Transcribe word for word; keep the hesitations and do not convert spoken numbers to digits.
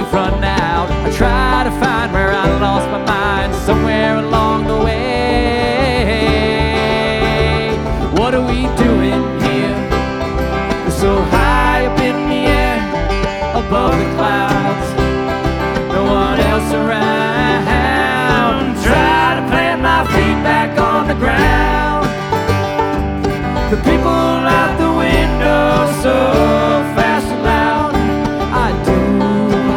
have run out. I try to find where I lost my mind somewhere along the way. What are we doing here? We're so high up in the air, above the clouds, no one else around. Try to plant my feet back on the ground. The people